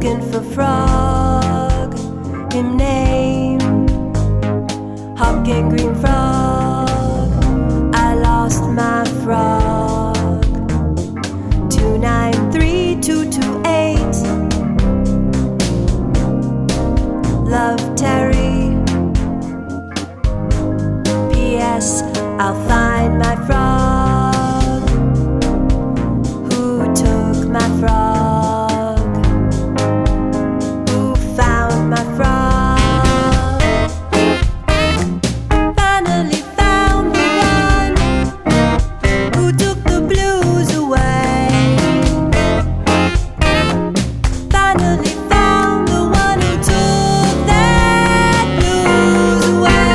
looking for frog, him name Hopkin' Green Frog. I lost my frog. 293-228. Love Terry. P.S. I'll find my frog. Who took my frog? Who found my frog? Finally found the one who took the blues away. Finally found the one who took that blues away.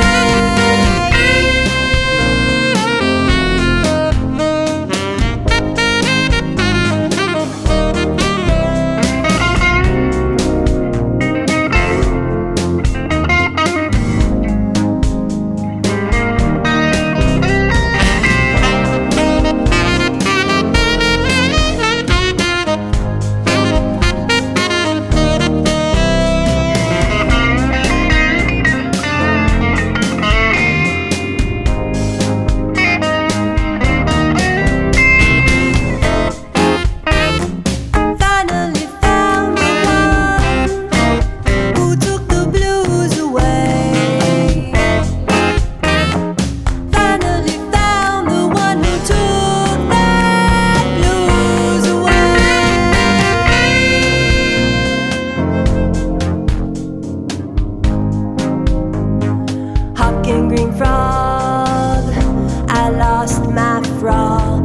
Hopkin' Green Frog, I lost my frog.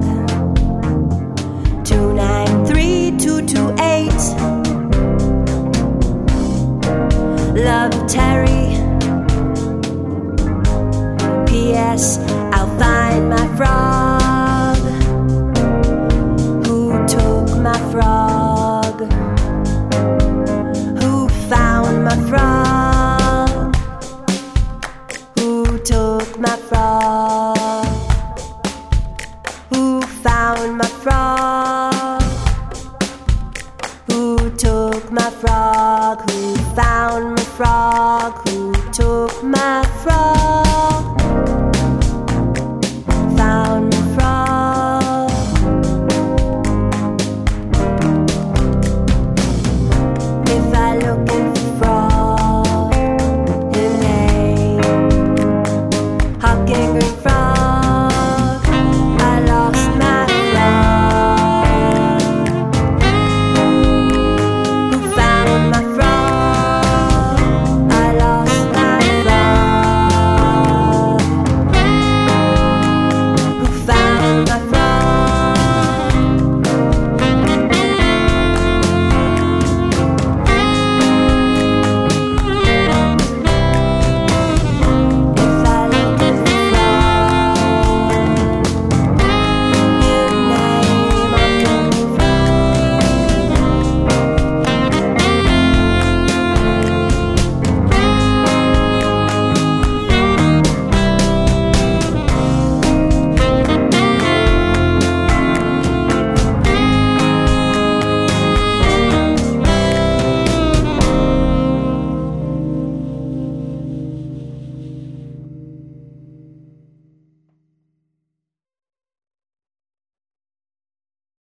293-228. Love Terry. P.S. I'll find my frog. Who took my frog? Who found my frog? Who took my frog? Who found my frog? Who took my frog? Who found my frog?